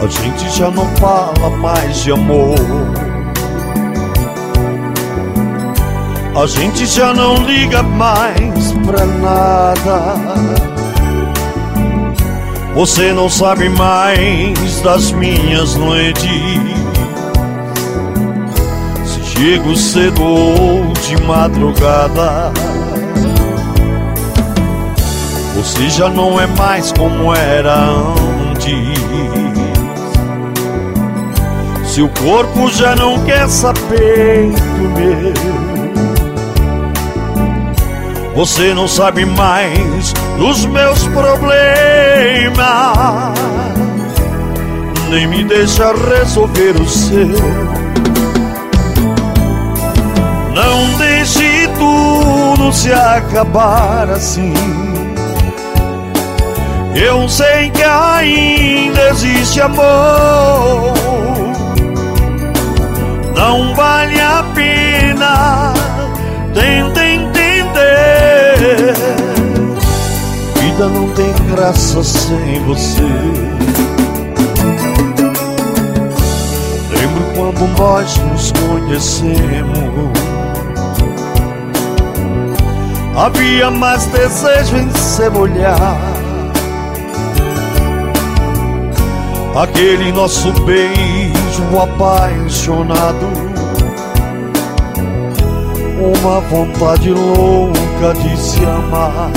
gente já não fala mais de amor. A gente já não liga mais pra nada. Você não sabe mais das minhas noites, se chego cedo ou de madrugada. Você já não é mais como era antes. Seu corpo já não quer saber do meu. Você não sabe mais dos meus problemas, nem me deixa resolver o seu. Não deixe tudo se acabar assim. Eu sei que ainda existe amor. Não vale a pena, tenta entender. Vida não tem graça sem você. Lembro quando nós nos conhecemos, havia mais desejo em seu olhar. Aquele nosso beijo apaixonado, uma vontade louca de se amar.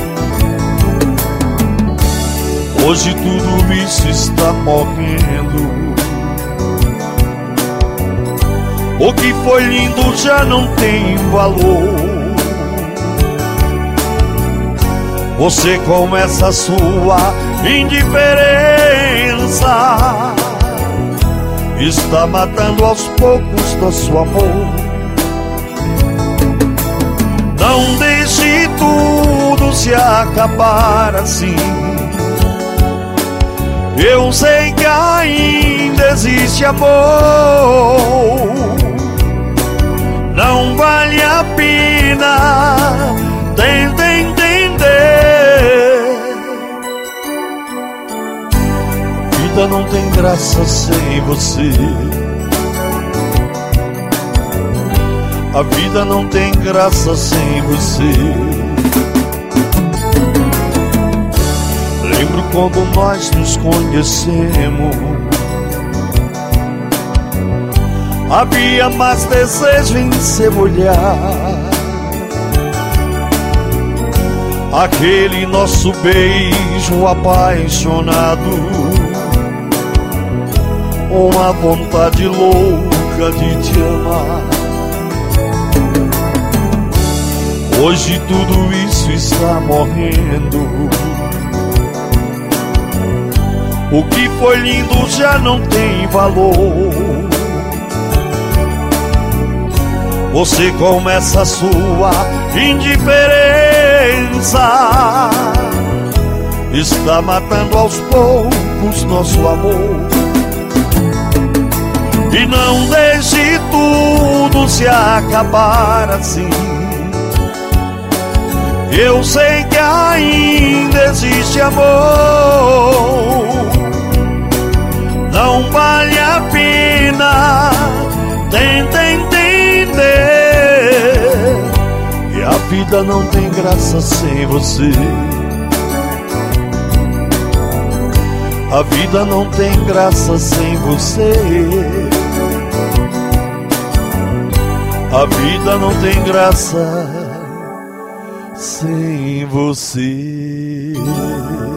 Hoje tudo isso está morrendo. O que foi lindo já não tem valor. Você começa a sua indiferença, está matando aos poucos nosso amor. Não deixe tudo se acabar assim. Eu sei que ainda existe amor. Não vale a pena, tenta entender. Vida não tem graça sem você. A vida não tem graça sem você. Lembro quando nós nos conhecemos, havia mais desejo em seu olhar. Aquele nosso beijo apaixonado, uma vontade louca de te amar. Hoje tudo isso está morrendo. O que foi lindo já não tem valor. Você começa a sua indiferença, está matando aos poucos nosso amor. E não deixe tudo se acabar assim. Eu sei que ainda existe amor. Não vale a pena, tenta entender. E a vida não tem graça sem você. A vida não tem graça sem você. A vida não tem graça sem você.